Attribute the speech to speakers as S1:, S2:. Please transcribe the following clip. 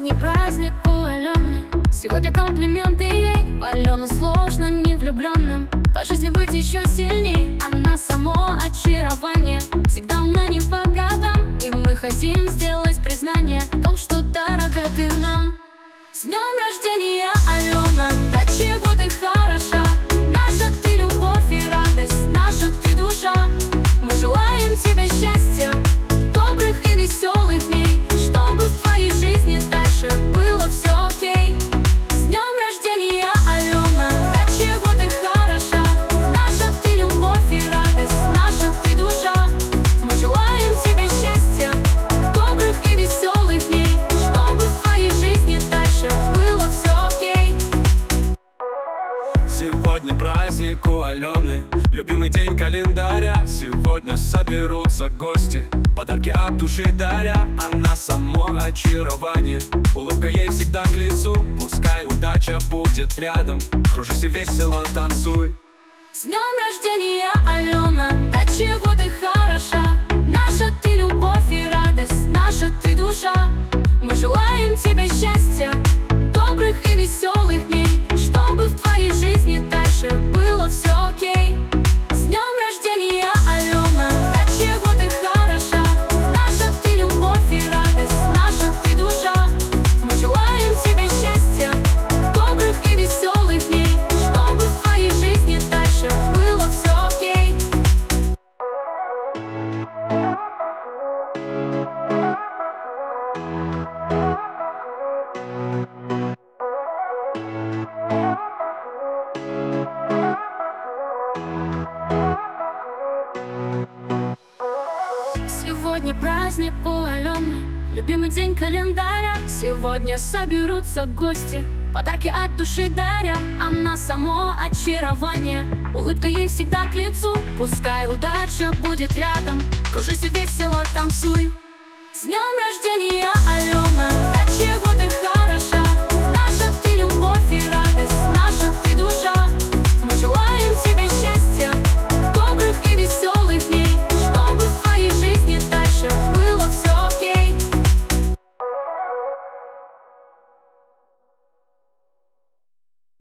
S1: Сегодня праздник у Алены, сегодня комплименты ей. У Алены сложно не влюбленным по жизни быть еще сильней. Она само очарование, всегда умна не по годам. И мы хотим сделать признание в том, что дорога ты нам. С днем рождения, Алена, до чего ты хороша. Наша ты любовь и радость, наша ты душа. Мы желаем тебе счастья, добрых и веселых дней, чтобы в твоей жизни дальше было все окей. С днем рождения, Алена, до чего ты хороша. Наша ты любовь и радость, наша ты душа. Мы желаем тебе счастья, добрых и веселых дней, чтобы в твоей жизни дальше было все окей.
S2: Сегодня праздник у Алены, любимый день календаря. Сегодня соберутся гости, подарки от души даря. Она само очарование, улыбка ей всегда к лицу. Пускай удача будет рядом, кружись и весело танцуй.
S1: С днем рождения, Алена, до чего ты хороша. Наша ты любовь и радость, наша ты душа. Мы желаем тебе счастья, добрых и веселых дней, чтобы в твоей жизни дальше было все окей. С днем рождения, Алена, до чего ты хороша. Наша ты любовь и радость, наша ты душа. Мы желаем тебе счастья, добрых и веселых дней, чтобы в твоей жизни дальше было все окей. Сегодня праздник у Алены, любимый день календаря. Сегодня соберутся гости, подарки от души даря. Она само очарование, улыбка ей всегда к лицу. Пускай удача будет рядом, кружись и весело танцуй. С днем рождения,